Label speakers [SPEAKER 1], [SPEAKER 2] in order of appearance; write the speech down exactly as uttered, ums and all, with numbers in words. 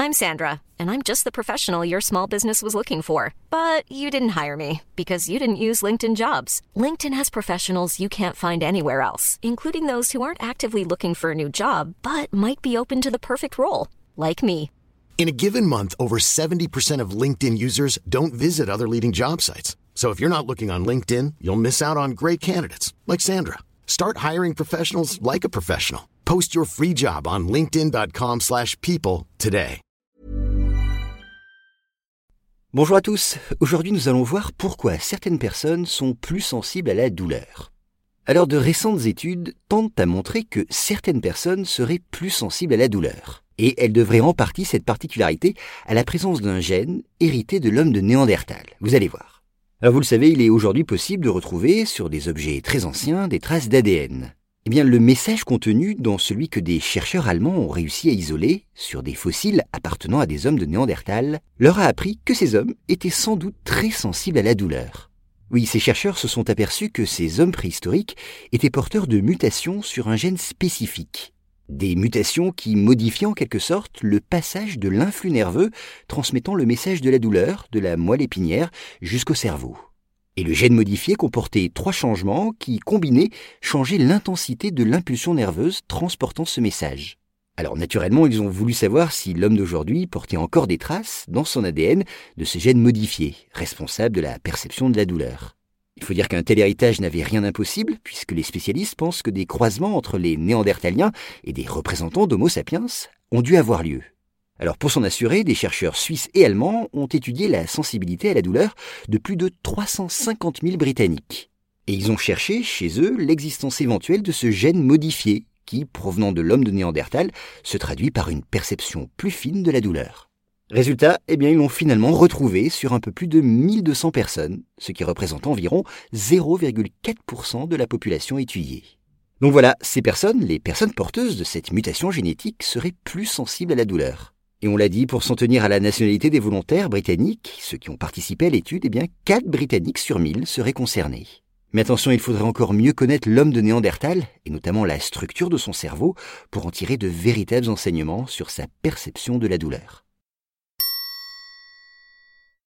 [SPEAKER 1] I'm Sandra, and I'm just the professional your small business was looking for. But you didn't hire me because you didn't use LinkedIn Jobs. LinkedIn has professionals you can't find anywhere else, including those who aren't actively looking for a new job, but might be open to the perfect role, like me.
[SPEAKER 2] In a given month, over seventy percent of LinkedIn users don't visit other leading job sites. So if you're not looking on LinkedIn, you'll miss out on great candidates like Sandra. Start hiring professionals like a professional. Post your free job on linkedin dot com slash people today.
[SPEAKER 3] Bonjour à tous. Aujourd'hui, nous allons voir pourquoi certaines personnes sont plus sensibles à la douleur. Alors, de récentes études tentent à montrer que certaines personnes seraient plus sensibles à la douleur. Et elles devraient en partie cette particularité à la présence d'un gène hérité de l'homme de Néandertal. Vous allez voir. Alors vous le savez, il est aujourd'hui possible de retrouver sur des objets très anciens des traces d'A D N. Eh bien, le message contenu dans celui que des chercheurs allemands ont réussi à isoler sur des fossiles appartenant à des hommes de Néandertal leur a appris que ces hommes étaient sans doute très sensibles à la douleur. Oui, ces chercheurs se sont aperçus que ces hommes préhistoriques étaient porteurs de mutations sur un gène spécifique. Des mutations qui modifient en quelque sorte le passage de l'influx nerveux transmettant le message de la douleur de la moelle épinière jusqu'au cerveau. Et le gène modifié comportait trois changements qui, combinés, changeaient l'intensité de l'impulsion nerveuse transportant ce message. Alors naturellement, ils ont voulu savoir si l'homme d'aujourd'hui portait encore des traces dans son A D N de ce gène modifié, responsable de la perception de la douleur. Il faut dire qu'un tel héritage n'avait rien d'impossible, puisque les spécialistes pensent que des croisements entre les Néandertaliens et des représentants d'Homo sapiens ont dû avoir lieu. Alors pour s'en assurer, des chercheurs suisses et allemands ont étudié la sensibilité à la douleur de plus de trois cent cinquante mille Britanniques. Et ils ont cherché chez eux l'existence éventuelle de ce gène modifié qui, provenant de l'homme de Néandertal, se traduit par une perception plus fine de la douleur. Résultat, eh bien, ils l'ont finalement retrouvé sur un peu plus de mille deux cents personnes, ce qui représente environ zéro virgule quatre pour cent de la population étudiée. Donc voilà, ces personnes, les personnes porteuses de cette mutation génétique, seraient plus sensibles à la douleur. Et on l'a dit, pour s'en tenir à la nationalité des volontaires britanniques, ceux qui ont participé à l'étude, eh bien, quatre Britanniques sur mille seraient concernés. Mais attention, il faudrait encore mieux connaître l'homme de Néandertal, et notamment la structure de son cerveau, pour en tirer de véritables enseignements sur sa perception de la douleur.